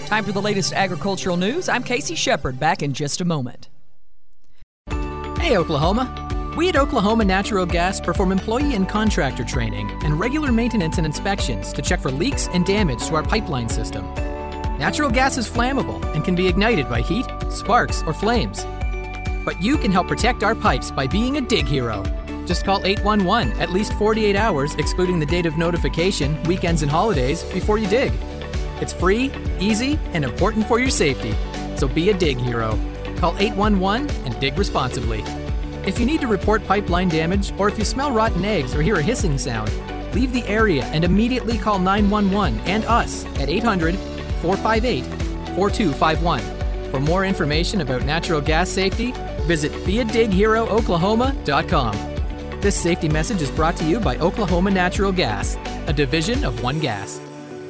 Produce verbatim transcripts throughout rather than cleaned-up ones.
Time for the latest agricultural news. I'm Casey Shepard, back in just a moment. Hey, Oklahoma. We at Oklahoma Natural Gas perform employee and contractor training and regular maintenance and inspections to check for leaks and damage to our pipeline system. Natural gas is flammable and can be ignited by heat, sparks, or flames. But you can help protect our pipes by being a dig hero. Just call eight one one at least forty-eight hours, excluding the date of notification, weekends, and holidays, before you dig. It's free, easy, and important for your safety. So be a dig hero. Call eight one one and dig responsibly. If you need to report pipeline damage, or if you smell rotten eggs or hear a hissing sound, leave the area and immediately call nine one one and us at eight hundred, four five eight, four two five one. For more information about natural gas safety, visit be a dig hero oklahoma dot com. This safety message is brought to you by Oklahoma Natural Gas, a division of One Gas.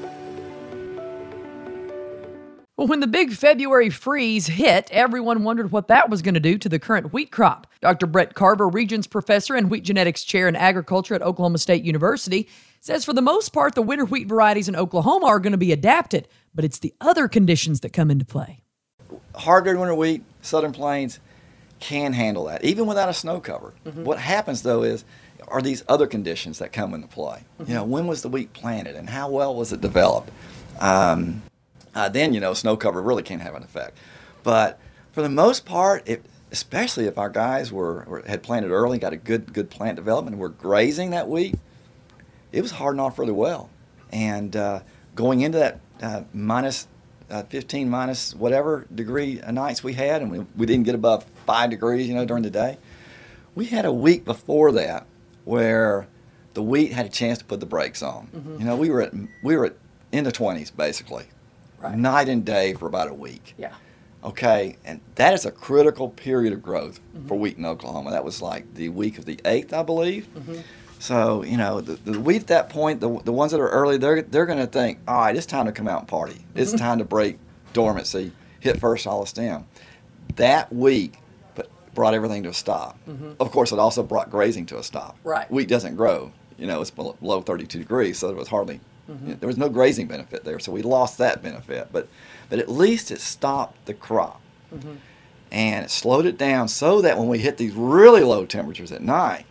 Well, when the big February freeze hit, everyone wondered what that was going to do to the current wheat crop. Doctor Brett Carver, Regents Professor and Wheat Genetics Chair in Agriculture at Oklahoma State University, says for the most part, the winter wheat varieties in Oklahoma are going to be adapted, but it's the other conditions that come into play. Hardwood winter wheat, Southern Plains, can handle that, even without a snow cover. Mm-hmm. What happens, though, is are these other conditions that come into play. Mm-hmm. You know, when was the wheat planted and how well was it developed? Um, Uh, then, you know, snow cover really can't have an effect. But for the most part, it, especially if our guys were, were had planted early, got a good good plant development, and were grazing that wheat, it was hardened off really well. And uh, going into that uh, minus uh, fifteen, minus whatever degree nights we had, and we, we didn't get above five degrees, you know, during the day, we had a week before that where the wheat had a chance to put the brakes on. Mm-hmm. You know, we were at we were at in the twenties basically. Right. Night and day for about a week. Yeah. Okay, and that is a critical period of growth mm-hmm. for wheat in Oklahoma. That was like the week of the eighth, I believe. Mm-hmm. So, you know, the, the wheat at that point, the the ones that are early, they're they're going to think, all right, it's time to come out and party. Mm-hmm. It's time to break dormancy, hit first hollow stem. That week but brought everything to a stop. Mm-hmm. Of course, it also brought grazing to a stop. Right. Wheat doesn't grow. You know, it's below thirty-two degrees, so there was hardly... Mm-hmm. There was no grazing benefit there, so we lost that benefit. But but at least it stopped the crop. Mm-hmm. And it slowed it down so that when we hit these really low temperatures at night,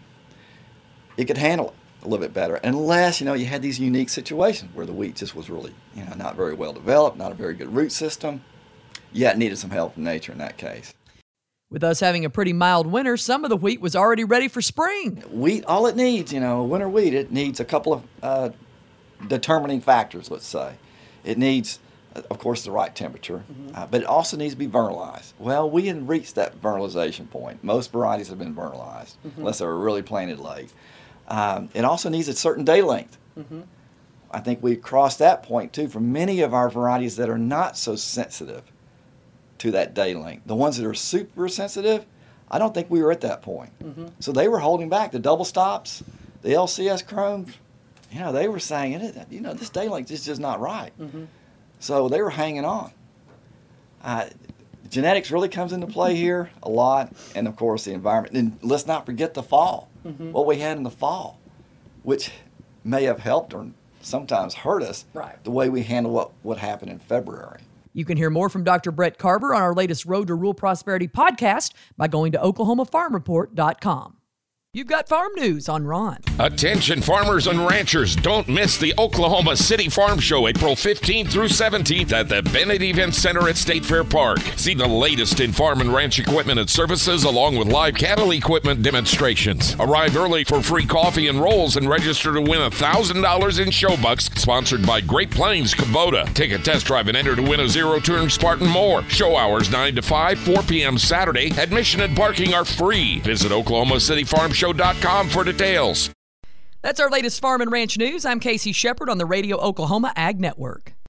it could handle it a little bit better. Unless, you know, you had these unique situations where the wheat just was really, you know, not very well developed, not a very good root system. Yeah, it needed some help from nature in that case. With us having a pretty mild winter, some of the wheat was already ready for spring. Wheat, all it needs, you know, winter wheat, it needs a couple of... Uh, determining factors, let's say. It needs, of course, the right temperature, mm-hmm. uh, but it also needs to be vernalized. Well, we hadn't reached that vernalization point. Most varieties have been vernalized, mm-hmm. unless they were really planted late. Um, it also needs a certain day length. Mm-hmm. I think we've crossed that point, too, for many of our varieties that are not so sensitive to that day length. The ones that are super sensitive, I don't think we were at that point. Mm-hmm. So they were holding back. The double stops, the L C S chromes, you know, they were saying, you know, this day length is just not right. Mm-hmm. So they were hanging on. Uh, genetics really comes into play here a lot, and of course the environment. And let's not forget the fall, mm-hmm. what we had in the fall, which may have helped or sometimes hurt us, right. the way we handle what, what happened in February. You can hear more from Doctor Brett Carver on our latest Road to Rural Prosperity podcast by going to oklahoma farm report dot com. You've got farm news on Ron. Attention farmers and ranchers, don't miss the Oklahoma City Farm Show April fifteenth through seventeenth at the Bennett Event Center at State Fair Park. See the latest in farm and ranch equipment and services along with live cattle equipment demonstrations. Arrive early for free coffee and rolls and register to win one thousand dollars in show bucks sponsored by Great Plains Kubota. Take a test drive and enter to win a zero-turn Spartan mower. Show hours nine to five, four p.m. Saturday. Admission and parking are free. Visit oklahoma city farm show dot com for details. That's our latest farm and ranch news. I'm Casey Shepard on the Radio Oklahoma Ag Network.